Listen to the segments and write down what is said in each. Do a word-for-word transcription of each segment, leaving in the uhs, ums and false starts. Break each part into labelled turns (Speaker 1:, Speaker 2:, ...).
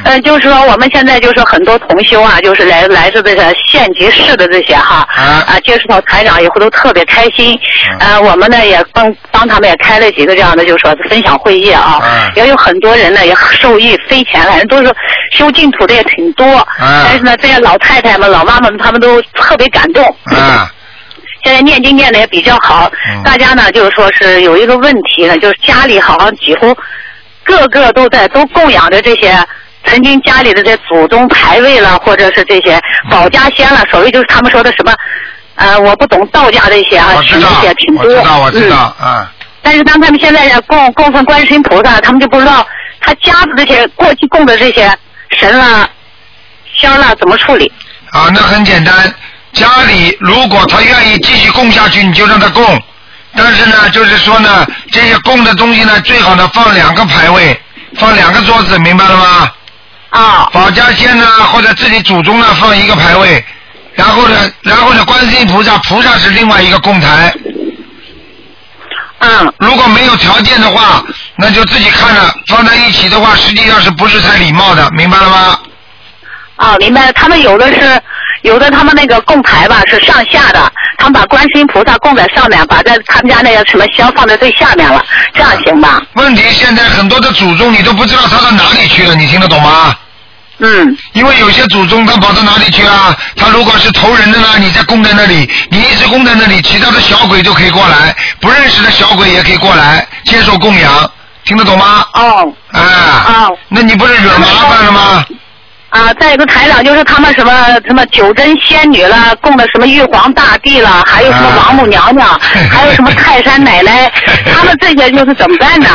Speaker 1: 呃，就是说我们现在就是很多同修啊，就是来来自这个县级市的这些哈，啊，啊接触到台长以后都特别开心。嗯、呃，我们呢也帮帮他们也开了几个这样的，就是说分享会议啊，嗯、也有很多人呢也受益匪浅，反正都是修净土的也挺多。嗯、但是呢，这些老太太们、老妈妈们，他们都特别感动。嗯。现在念经念的也比较好，嗯、大家呢就是说是有一个问题呢，就是家里好像几乎个个都在都供养着这些曾经家里的这祖宗牌位了，或者是这些保家仙了，所谓就是他们说的什么，呃，我不懂道家这些啊，这些挺多。
Speaker 2: 我知道，我知道，嗯。嗯
Speaker 1: 但是当他们现在供供奉观世音菩萨，他们就不知道他家的这些过去供的这些神啦、仙啦怎么处理。
Speaker 2: 啊，那很简单。家里如果他愿意继续供下去，你就让他供。但是呢，就是说呢，这些供的东西呢，最好呢放两个牌位，放两个桌子，明白了吗？
Speaker 1: 啊。
Speaker 2: 保家仙呢，或者自己祖宗呢放一个牌位，然后呢，然后呢，观世音菩萨，菩萨是另外一个供台。
Speaker 1: 嗯。
Speaker 2: 如果没有条件的话，那就自己看了，放在一起的话，实际上是不是太礼貌的，明白了吗？
Speaker 1: 啊，明白了。他们有的是。有的他们那个供牌吧是上下的，他们把观世音菩萨供在上面，把在他们家那个什么香放在最下面了，这样行吧？
Speaker 2: 问题现在很多的祖宗你都不知道他到哪里去了，你听得懂吗？
Speaker 1: 嗯。
Speaker 2: 因为有些祖宗他跑到哪里去啊？他如果是投人的呢，你再供在那里，你一直供在那里，其他的小鬼都可以过来，不认识的小鬼也可以过来接受供养，听得懂吗？
Speaker 1: 哦。
Speaker 2: 啊。哦。那你不是惹麻烦了吗？
Speaker 1: 啊，再一个台长就是他们什么什么九真仙女了，供的什么玉皇大帝了，还有什么王母娘娘，啊、还有什么泰山奶奶，他们这些就是怎么办呢？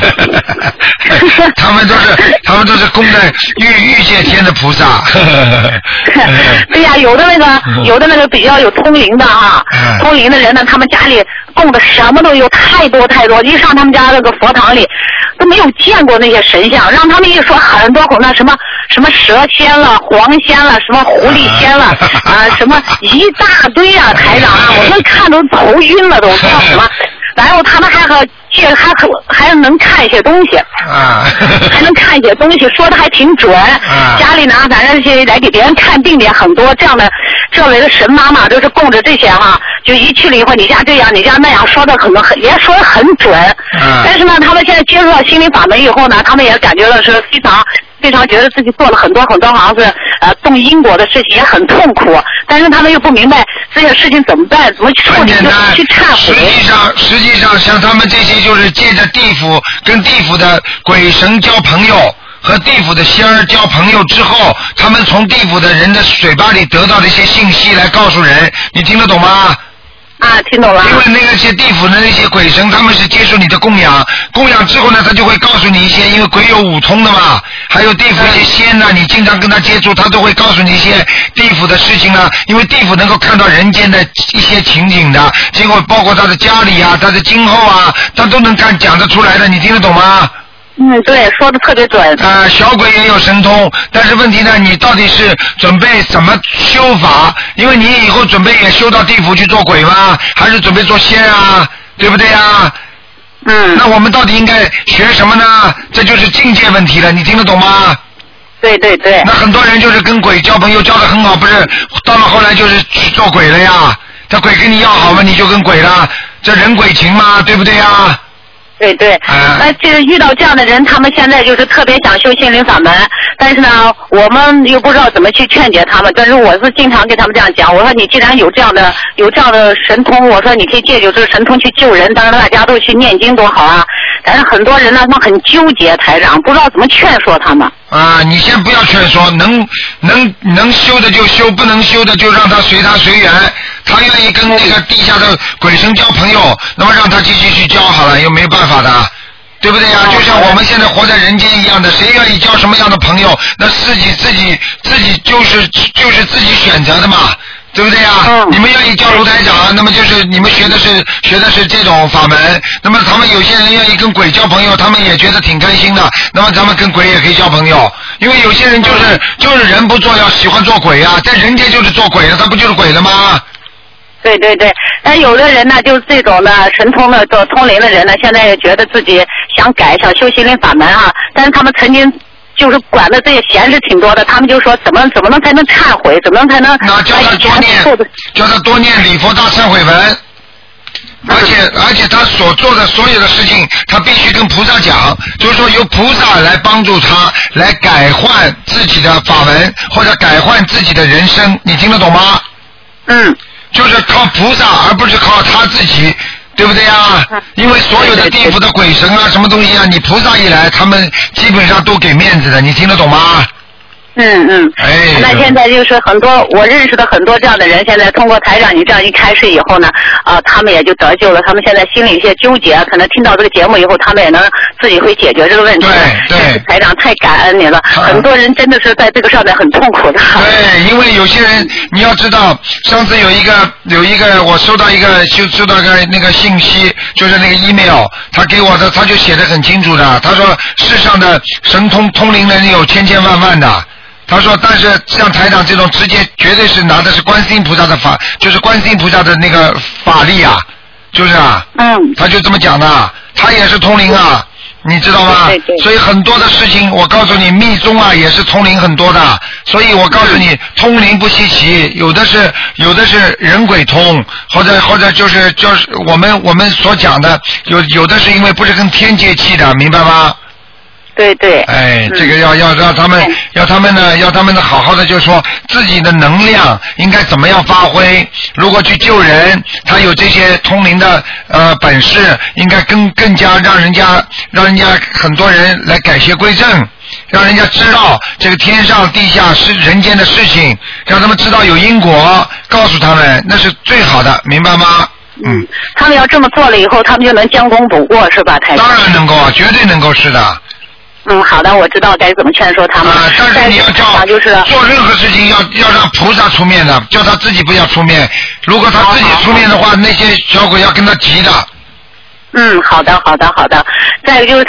Speaker 2: 他们都是他们都是供在御御界天的菩萨。
Speaker 1: 对呀、啊，有的那个有的那个比较有通灵的啊，嗯、通灵的人呢，他们家里供的什么都有，太多太多，一上他们家那个佛堂里都没有见过那些神像，让他们一说很多口那什么什么蛇仙了、黄仙了、什么狐狸仙了啊，什么一大堆啊，台长啊，我们看都头晕了，都知道什么。然后他们还和这还可还能看一些东西，啊，还能看一些东西，说的还挺准。啊、家里呢，反正这些来给别人看病的也很多，这样的这类的神妈妈都是供着这些哈，就一去了以后，你家这样，你家那样，说的可能很也说的很准。啊、但是呢，他们现在接触到心灵法门以后呢，他们也感觉到是非常。非常觉得自己做了很多很多好像是呃动因果的事情，也很痛苦，但是他们又不明白这些事情怎么办，怎么处理，就去忏悔。
Speaker 2: 实际上，实际上像他们这些就是借着地府跟地府的鬼神交朋友，和地府的仙儿交朋友之后，他们从地府的人的嘴巴里得到的一些信息来告诉人，你听得懂吗？
Speaker 1: 啊，听懂了。
Speaker 2: 因为那些地府的那些鬼神，他们是接受你的供养，供养之后呢，他就会告诉你一些，因为鬼有五通的嘛，还有地府一些仙呢、啊，你经常跟他接触，他都会告诉你一些地府的事情啊。因为地府能够看到人间的一些情景的，结果包括他的家里啊，他的今后啊，他都能看讲得出来的，你听得懂吗？
Speaker 1: 嗯，对，说的特别准。
Speaker 2: 啊、呃，小鬼也有神通，但是问题呢，你到底是准备怎么修法？因为你以后准备也修到地府去做鬼吗？还是准备做仙啊？对不对啊？
Speaker 1: 嗯。
Speaker 2: 那我们到底应该学什么呢？这就是境界问题了，你听得懂吗？
Speaker 1: 对对对。
Speaker 2: 那很多人就是跟鬼交朋友交得很好，不是到了后来就是去做鬼了呀？这鬼跟你要好嘛，你就跟鬼了，这人鬼情嘛，对不对呀？
Speaker 1: 对对，那这个遇到这样的人，他们现在就是特别想修心灵法门，但是呢，我们又不知道怎么去劝解他们。但是我是经常跟他们这样讲，我说你既然有这样的有这样的神通，我说你可以借助这个神通去救人，当然大家都去念经多好啊。但是很多人呢，他很纠结，台长不知道怎么劝说他们。
Speaker 2: 啊，你先不要劝说，能能能修的就修，不能修的就让他随他随缘。他愿意跟那个地下的鬼神交朋友，那么让他继续去交好了，又没有办法的，对不对呀？就像我们现在活在人间一样的，谁愿意交什么样的朋友，那自己自己自己就是就是自己选择的嘛。对不对呀、嗯？你们愿意交卢台长，那么就是你们学的是学的是这种法门。那么他们有些人愿意跟鬼交朋友，他们也觉得挺开心的。那么咱们跟鬼也可以交朋友，因为有些人就是就是人不做，要喜欢做鬼啊，在人间就是做鬼了，他不就是鬼了吗？
Speaker 1: 对对对，那有的人呢，就是这种的神通的、做通灵的人呢，现在也觉得自己想改，想修心灵法门啊，但是他们曾经就是管的这些闲事挺多的，他们就说怎么怎么能才能忏悔，怎么能才能
Speaker 2: 那叫他多念，叫他多念礼佛大忏悔文。而且而且他所做的所有的事情，他必须跟菩萨讲，就是说由菩萨来帮助他，来改换自己的法门或者改换自己的人生，你听得懂吗？
Speaker 1: 嗯。
Speaker 2: 就是靠菩萨，而不是靠他自己，对不对呀？因为所有的地府的鬼神啊，什么东西啊，你菩萨一来，他们基本上都给面子的，你听得懂吗？
Speaker 1: 嗯嗯，
Speaker 2: 哎，
Speaker 1: 那现在就是很多我认识的很多这样的人，现在通过台长你这样一开示以后呢，啊、呃，他们也就得救了。他们现在心里一些纠结，可能听到这个节目以后，他们也能自己会解决这个问题。
Speaker 2: 对对，
Speaker 1: 台长太感恩你了，很多人真的是在这个上面很痛苦的。
Speaker 2: 对，因为有些人你要知道，上次有一个有一个我收到一个就收到个那个信息，就是那个 email， 他给我的他就写得很清楚的，他说世上的神通通灵人有千千万万的。他说，但是像台长这种直接绝对是拿的是观世音菩萨的法，就是观世音菩萨的那个法力啊，就是啊，
Speaker 1: 嗯，
Speaker 2: 他就这么讲的，他也是通灵啊，你知道吗？
Speaker 1: 对对。
Speaker 2: 所以很多的事情，我告诉你，密宗啊也是通灵很多的，所以我告诉你，通灵不稀奇，有的是有的是人鬼通，或者或者就是就是我们我们所讲的，有有的是因为不是跟天接气的，明白吗？
Speaker 1: 对对，
Speaker 2: 哎，这个要要让他们，要他们呢，要他们呢，好好的就说自己的能量应该怎么样发挥。如果去救人，他有这些通灵的呃本事，应该更更加让人家让人家很多人来改邪归正，让人家知道这个天上地下是人间的事情，让他们知道有因果，告诉他们那是最好的，明白吗？
Speaker 1: 嗯，他们要这么做了以后，他们就能将功补过，是吧，台长？
Speaker 2: 当然能够，绝对能够，是的。
Speaker 1: 嗯，好的，我知道该怎么劝说他们。
Speaker 2: 啊，但是你要叫
Speaker 1: 就是
Speaker 2: 做任何事情要要让菩萨出面的，叫他自己不要出面。如果他自己出面的话，那些小鬼要跟他急的。
Speaker 1: 嗯，好的，好的，好的。再一个就是